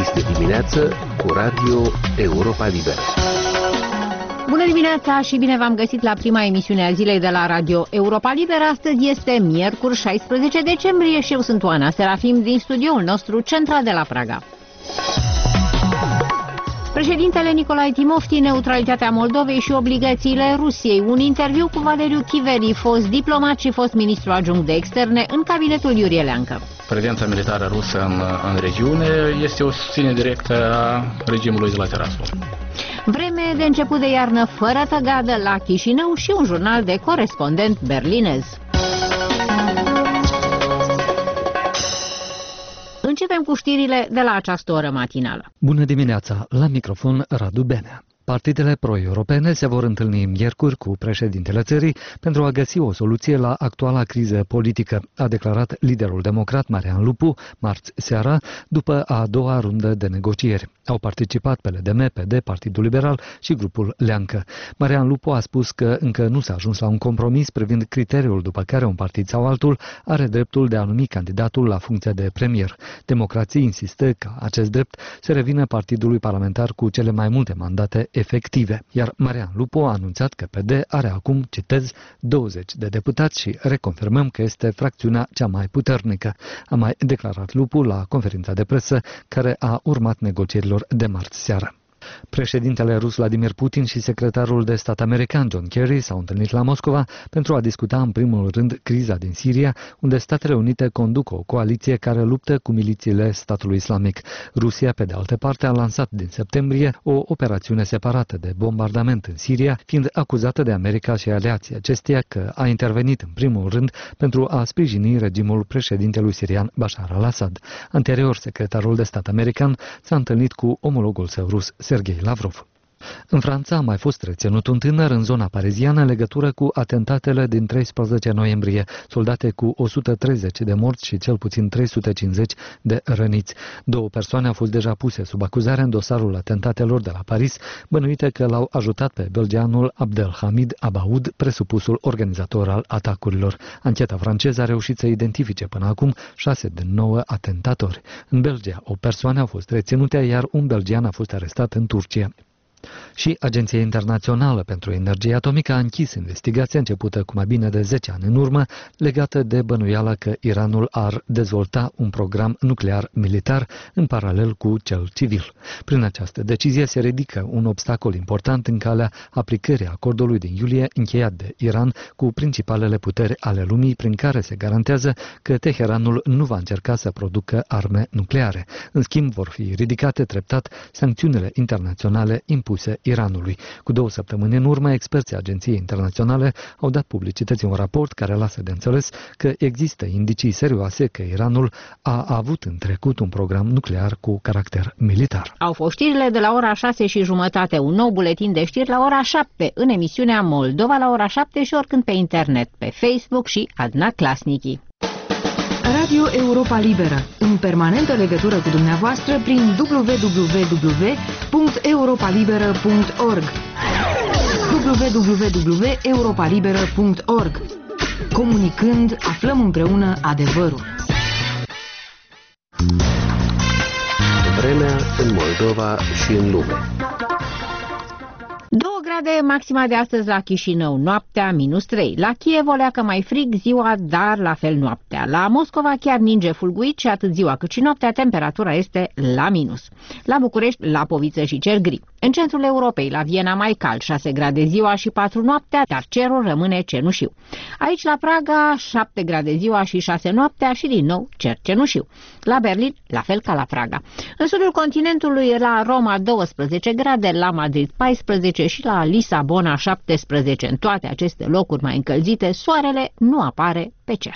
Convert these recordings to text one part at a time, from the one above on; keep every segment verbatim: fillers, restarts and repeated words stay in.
Este dimineață cu Radio Europa Liberă. Bună dimineața și bine v-am găsit la prima emisiune a zilei de la Radio Europa Liberă. Astăzi este miercuri șaisprezece decembrie și eu sunt Oana Serafim din studioul nostru central de la Praga. Președintele Nicolae Timofti, neutralitatea Moldovei și obligațiile Rusiei. Un interviu cu Valeriu Chiveri, fost diplomat și fost ministru adjunct de externe în cabinetul Iurie Leancă. Prezența militară rusă în, în regiune este o susținere directă a regimului de la Tiraspol. Vreme de început de iarnă fără tăgadă la Chișinău și un jurnal de corespondent berlinez. Începem cu știrile de la această oră matinală. Bună dimineața, la microfon Radu Benea. Partidele pro-europene se vor întâlni miercuri cu președintele țării pentru a găsi o soluție la actuala criză politică, a declarat liderul democrat Marian Lupu marți seara, după a doua rundă de negocieri. Au participat P L D M, P D, Partidul Liberal și grupul Leancă. Marian Lupu a spus că încă nu s-a ajuns la un compromis privind criteriul după care un partid sau altul are dreptul de a numi candidatul la funcția de premier. Democrații insistă că acest drept se revine partidului parlamentar cu cele mai multe mandate efective, iar Marian Lupu a anunțat că P D are acum, citez, douăzeci de deputați și reconfirmăm că este fracțiunea cea mai puternică, a mai declarat Lupu la conferința de presă care a urmat negocierilor de marți seară. Președintele rus Vladimir Putin și secretarul de stat american John Kerry s-au întâlnit la Moscova pentru a discuta în primul rând criza din Siria, unde Statele Unite conduc o coaliție care luptă cu milițiile statului islamic. Rusia, pe de altă parte, a lansat din septembrie o operațiune separată de bombardament în Siria, fiind acuzată de America și aliații acesteia că a intervenit în primul rând pentru a sprijini regimul președintelui sirian Bashar al-Assad. Anterior, secretarul de stat american s-a întâlnit cu omologul său rus Sergei Lavrov. În Franța a mai fost reținut un tânăr în zona pariziană în legătură cu atentatele din treisprezece noiembrie, soldate cu o sută treizeci de morți și cel puțin trei sute cincizeci de răniți. Două persoane au fost deja puse sub acuzare în dosarul atentatelor de la Paris, bănuite că l-au ajutat pe belgianul Abdelhamid Abaoud, presupusul organizator al atacurilor. Ancheta franceză a reușit să identifice până acum șase din nouă atentatori. În Belgia, o persoană a fost reținută, iar un belgian a fost arestat în Turcia. Și Agenția Internațională pentru Energie Atomică a închis investigația începută cu mai bine de zece ani în urmă, legată de bănuiala că Iranul ar dezvolta un program nuclear militar în paralel cu cel civil. Prin această decizie se ridică un obstacol important în calea aplicării acordului din iulie încheiat de Iran cu principalele puteri ale lumii, prin care se garantează că Teheranul nu va încerca să producă arme nucleare. În schimb, vor fi ridicate treptat sancțiunile internaționale impuse Iranului. Cu două săptămâni în urmă, experții Agenției Internaționale au dat publicității un raport care lasă de înțeles că există indicii serioase că Iranul a avut în trecut un program nuclear cu caracter militar. Au fost știrile de la ora șase și jumătate, un nou buletin de știri la ora șapte, în emisiunea Moldova la ora șapte și oricând pe internet, pe Facebook și Adna Klasnichi. Radio Europa Liberă, în permanentă legătură cu dumneavoastră prin w w w punct europa liberă punct org w w w punct europa liberă punct org. Comunicând, aflăm împreună adevărul. Vremea în Moldova și în lume. două grade maxima de astăzi la Chișinău, noaptea minus trei. La Kiev o leacă mai frig ziua, dar la fel noaptea. La Moscova chiar ninge fulguit și atât ziua cât și noaptea temperatura este la minus. La București, Lapoviță și cer gri. În centrul Europei, la Viena mai cald, șase grade ziua și patru noaptea, dar cerul rămâne cenușiu. Aici la Praga, șapte grade ziua și șase noaptea și din nou cer cenușiu. La Berlin, la fel ca la Praga. În sudul continentului, la Roma douăsprezece grade, la Madrid paisprezece și la Lisabona șaptesprezece. În toate aceste locuri mai încălzite, soarele nu apare pe cer.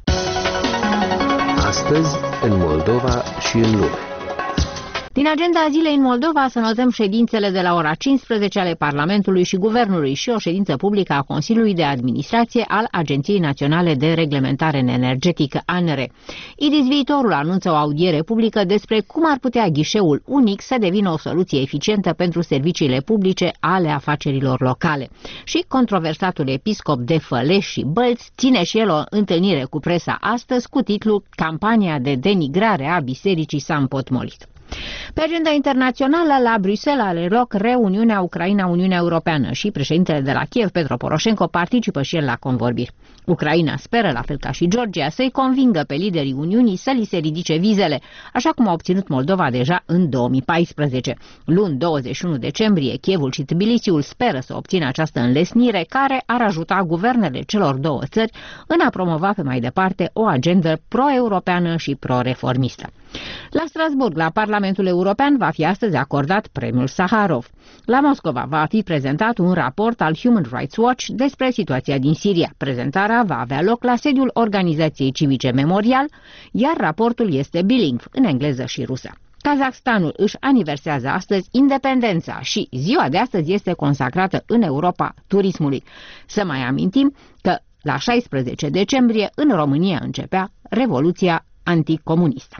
Astăzi, în Moldova și în lume. Din agenda zilei în Moldova să notăm ședințele de la ora cincisprezece ale Parlamentului și Guvernului și o ședință publică a Consiliului de Administrație al Agenției Naționale de Reglementare Energetică, A N R E. Idis Viitorul anunță o audiere publică despre cum ar putea ghișeul unic să devină o soluție eficientă pentru serviciile publice ale afacerilor locale. Și controversatul episcop de Făleș și Bălți ține și el o întâlnire cu presa astăzi cu titlul Campania de denigrare a bisericii s-a împotmolit. Pe agenda internațională, la Bruxelles are loc reuniunea Ucraina-Uniunea Europeană și președintele de la Kiev, Petro Poroșenko, participă și el la convorbiri. Ucraina speră, la fel ca și Georgia, să-i convingă pe liderii Uniunii să li se ridice vizele, așa cum a obținut Moldova deja în două mii paisprezece. Luni douăzeci și unu decembrie, Kievul și Tbilisiul speră să obțină această înlesnire care ar ajuta guvernele celor două țări în a promova pe mai departe o agendă pro-europeană și pro-reformistă. La Strasburg, la Parlamentul European, va fi astăzi acordat premiul Saharov. La Moscova va fi prezentat un raport al Human Rights Watch despre situația din Siria. Prezentarea va avea loc la sediul organizației civice Memorial, iar raportul este bilingv în engleză și rusă. Kazahstanul își aniversează astăzi independența și ziua de astăzi este consacrată în Europa turismului. Să mai amintim că la șaisprezece decembrie în România începea Revoluția anticomunistă.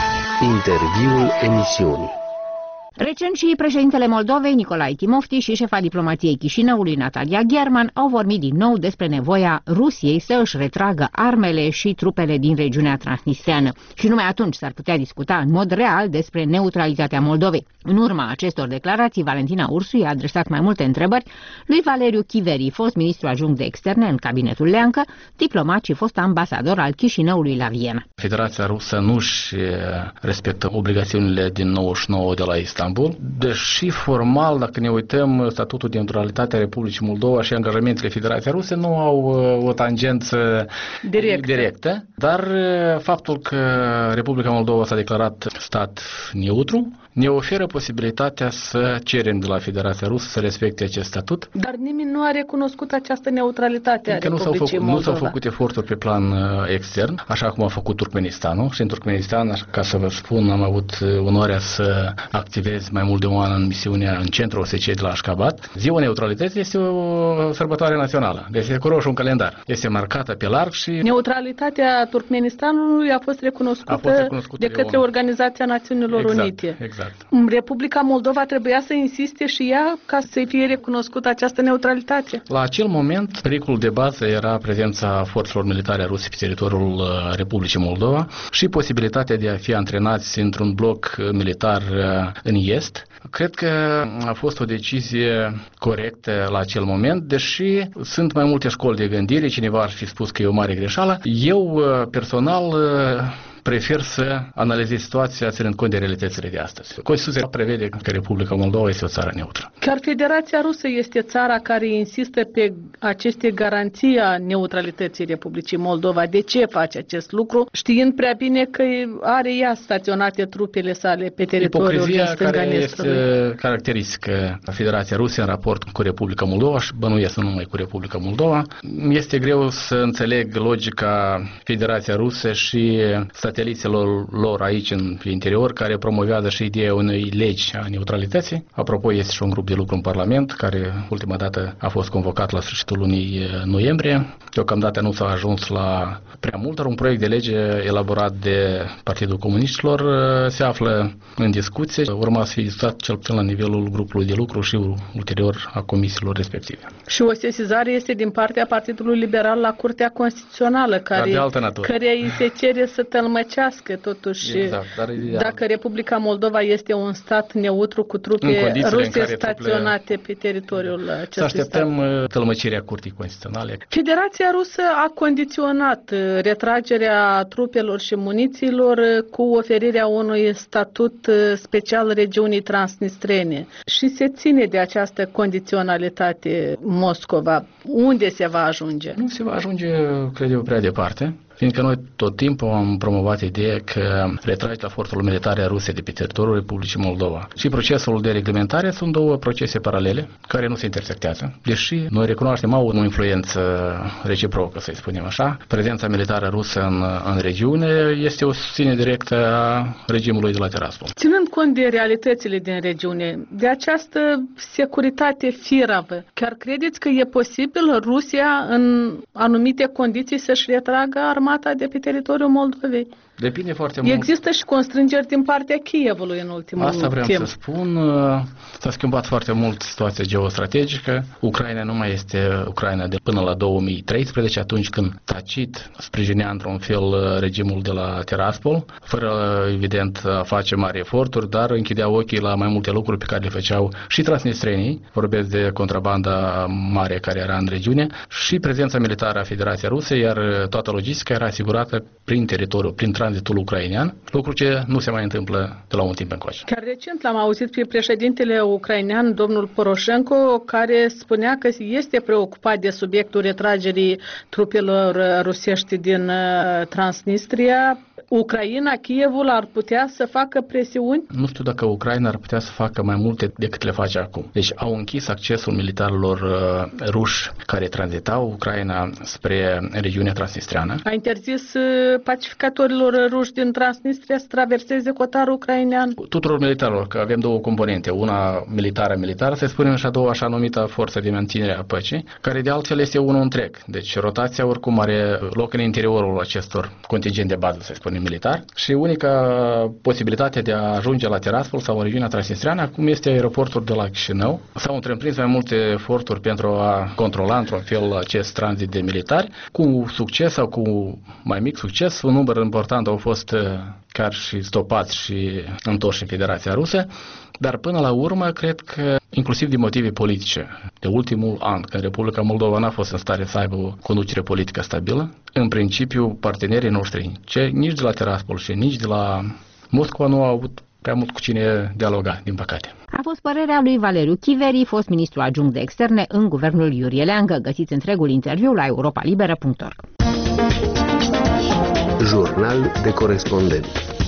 Interviul emisiunii. Recent și președintele Moldovei, Nicolae Timofti, și șefa diplomației Chișinăului, Natalia Gherman, au vorbit din nou despre nevoia Rusiei să își retragă armele și trupele din regiunea transnistreană. Și numai atunci s-ar putea discuta în mod real despre neutralitatea Moldovei. În urma acestor declarații, Valentina Ursu i-a adresat mai multe întrebări lui Valeriu Chiveri, fost ministru adjunct de externe în cabinetul Leancă, diplomat și fost ambasador al Chișinăului la Viena. Federația Rusă nu-și respectă obligațiunile din nouăzeci și nouă de la Istanbul, deși formal, dacă ne uităm, statutul de neutralitate a Republicii Moldova și angajamentele Federației Ruse nu au o tangență directă. directă, dar faptul că Republica Moldova s-a declarat stat neutru ne oferă posibilitatea să cerem de la Federația Rusă să respecte acest statut. Dar nimeni nu a recunoscut această neutralitate a Republicii Moldova. Nu s-au făcut eforturi pe plan uh, extern, așa cum a făcut Turkmenistanul. Și în Turkmenistan, ca să vă spun, am avut onoarea să activez mai mult de un an în misiunea în centrul O S C E de la Ashgabat. Ziua neutralității este o sărbătoare națională. Deci este cu roșu un calendar. Este marcată pe larg și... Neutralitatea Turkmenistanului a fost recunoscută, a fost recunoscută de către Organizația Națiunilor exact, Unite. Exact. Republica Moldova trebuia să insiste și ea ca să fie recunoscută această neutralitate. La acel moment, pericolul de bază era prezența forțelor militare ruse pe teritoriul Republicii Moldova și posibilitatea de a fi antrenați într-un bloc militar în est. Cred că a fost o decizie corectă la acel moment, deși sunt mai multe școli de gândire, cineva ar fi spus că e o mare greșeală. Eu, personal, prefer să analizez situația ținând cont de realitățile de astăzi. Constituția prevede că Republica Moldova este o țară neutră. Chiar Federația Rusă este țara care insistă pe aceste garanții a neutralității Republicii Moldova. De ce face acest lucru? Știind prea bine că are ea staționate trupele sale pe teritoriul din stânga Nestrului. Este caracteristică a Federației Ruse în raport cu Republica Moldova și bănuiesc nu numai cu Republica Moldova. Este greu să înțeleg logica Federației Ruse și sateliților lor aici în interior, care promovează și ideea unei legi a neutralității. Apropo, este și un grup de lucru în Parlament, care ultima dată a fost convocat la sfârșitul lunii noiembrie. Deocamdată nu s-a ajuns la prea mult, dar un proiect de lege elaborat de Partidul Comuniștilor se află în discuție. Urma să fie discutat cel puțin la nivelul grupului de lucru și ulterior a comisiilor respective. Și o sesizare este din partea Partidului Liberal la Curtea Constituțională, care, care îi se cere să tălmăcească totuși exact, dar dacă Republica Moldova este un stat neutru cu trupe ruse staționate pe teritoriul acestui stat. Să așteptăm stat. tălmăcirea Curții Constituționale. Federația Rusă a condiționat retragerea trupelor și munițiilor cu oferirea unui statut special regiunii transnistrene și se ține de această condiționalitate Moscova. Unde se va ajunge? Nu se va ajunge, cred eu, prea departe. Fiindcă noi tot timpul am promovat ideea că retragerea forțelor militare ruse de pe teritoriul Republicii Moldova și procesul de reglementare sunt două procese paralele care nu se intersectează. Deși noi recunoaștem au o influență reciprocă, să-i spunem așa, prezența militară rusă în, în regiune este o susținere directă a regimului de la Tiraspol. Ținând cont de realitățile din regiune, de această securitate firavă, chiar credeți că e posibil Rusia în anumite condiții să-și retragă armata armata de pe teritoriul Moldovei. Depinde foarte mult. Există și constrângeri din partea Kievului în ultimul timp. Asta vreau timp. să spun. S-a schimbat foarte mult situația geostrategică. Ucraina nu mai este Ucraina de până la două mii treisprezece, atunci când Tacit sprijinea într-un fel regimul de la Tiraspol, fără, evident, a face mari eforturi, dar închidea ochii la mai multe lucruri pe care le făceau și transnistrenii, vorbesc de contrabanda mare care era în regiune, și prezența militară a Federației Ruse, iar toată logistica era asigurată prin teritoriul, prin tranzitul ucrainean, lucru ce nu se mai întâmplă de la un timp încoace. Chiar recent l-am auzit pe președintele ucrainean, domnul Poroșenko, care spunea că este preocupat de subiectul retragerii trupelor rusești din Transnistria. Ucraina, Kievul ar putea să facă presiuni? Nu știu dacă Ucraina ar putea să facă mai multe decât le face acum. Deci au închis accesul militarilor uh, ruși care tranzitau Ucraina spre regiunea transnistreană. A interzis uh, pacificatorilor ruși din Transnistria să traverseze cotarul ucrainean? Tuturor militarilor, că avem două componente. Una militară-militară, să spunem, și a doua așa numită forță de menținere a păcii, care de altfel este unul întreg. Deci rotația oricum are loc în interiorul acestor contingente de bază, să spunem, militar, și unica posibilitate de a ajunge la Tiraspol sau în regiunea transnistreană acum este aeroportul de la Chișinău. S-au întreprins mai multe eforturi pentru a controla într-un fel acest tranzit de militari, cu succes sau cu mai mic succes. Un număr important au fost chiar și stopați și întorși în Federația Rusă, dar până la urmă cred că inclusiv din motive politice, de ultimul an, când Republica Moldova n-a fost în stare să aibă o conducere politică stabilă, în principiu partenerii noștri, ce nici de la Tiraspol și nici de la Moscova nu au avut prea mult cu cine dialoga, din păcate. A fost părerea lui Valeriu Chiveri, fost ministru adjunct de externe în guvernul Iurie Leangă. Găsiți întregul interviu la europa liberă punct org. Jurnal de corespondent.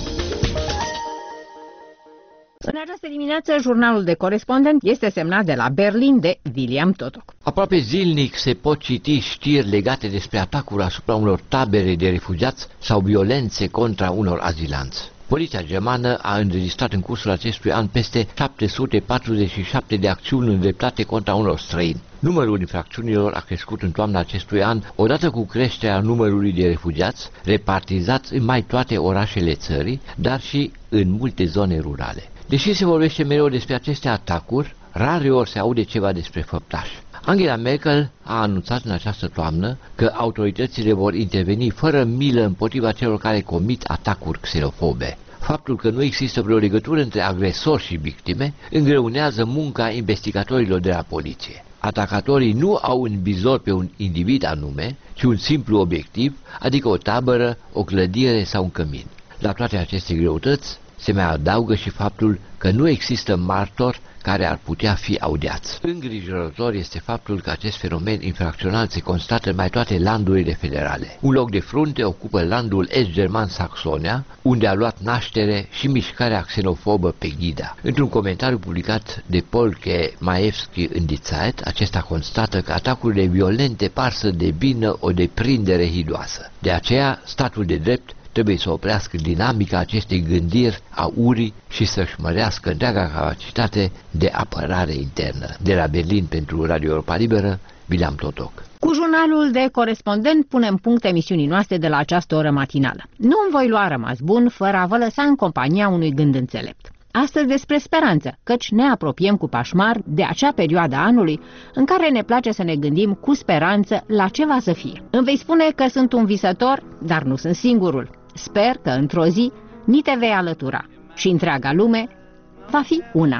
În această dimineață, jurnalul de corespondent este semnat de la Berlin de William Totoc. Aproape zilnic se pot citi știri legate despre atacuri asupra unor tabere de refugiați sau violențe contra unor azilanți. Poliția germană a înregistrat în cursul acestui an peste șapte sute patruzeci și șapte de acțiuni îndreptate contra unor străini. Numărul infracțiunilor a crescut în toamna acestui an, odată cu creșterea numărului de refugiați repartizați în mai toate orașele țării, dar și în multe zone rurale. Deși se vorbește mereu despre aceste atacuri, rare ori se aude ceva despre făptași. Angela Merkel a anunțat în această toamnă că autoritățile vor interveni fără milă împotriva celor care comit atacuri xenofobe. Faptul că nu există vreo legătură între agresori și victime îngreunează munca investigatorilor de la poliție. Atacatorii nu au în vizor pe un individ anume, ci un simplu obiectiv, adică o tabără, o clădire sau un cămin. La toate aceste greutăți se mai adaugă și faptul că nu există martori care ar putea fi audiați. Îngrijorător este faptul că acest fenomen infracțional se constată în mai toate landurile federale. Un loc de frunte ocupă landul est-german Saxonia, unde a luat naștere și mișcarea xenofobă Pegida. Într-un comentariu publicat de Polke Maevski în Die Zeit, acesta constată că atacurile violente par să devină o deprindere hidoasă. De aceea, statul de drept trebuie să oprească dinamica acestei gândiri a urii și să-și mărească întreaga capacitate de apărare internă. De la Berlin pentru Radio Europa Liberă, William Totoc. Cu jurnalul de corespondent punem punct emisiunii noastre de la această oră matinală. Nu îmi voi lua rămas bun fără a vă lăsa în compania unui gând înțelept. Astăzi despre speranță, căci ne apropiem cu pași mari de acea perioadă a anului în care ne place să ne gândim cu speranță la ce va să fie. Îmi vei spune că sunt un visător, dar nu sunt singurul. Sper că într-o zi ni te vei alătura și întreaga lume va fi una.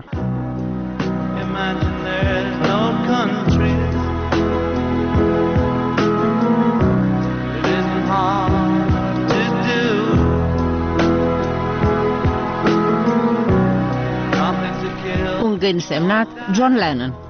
Un gând semnat John Lennon.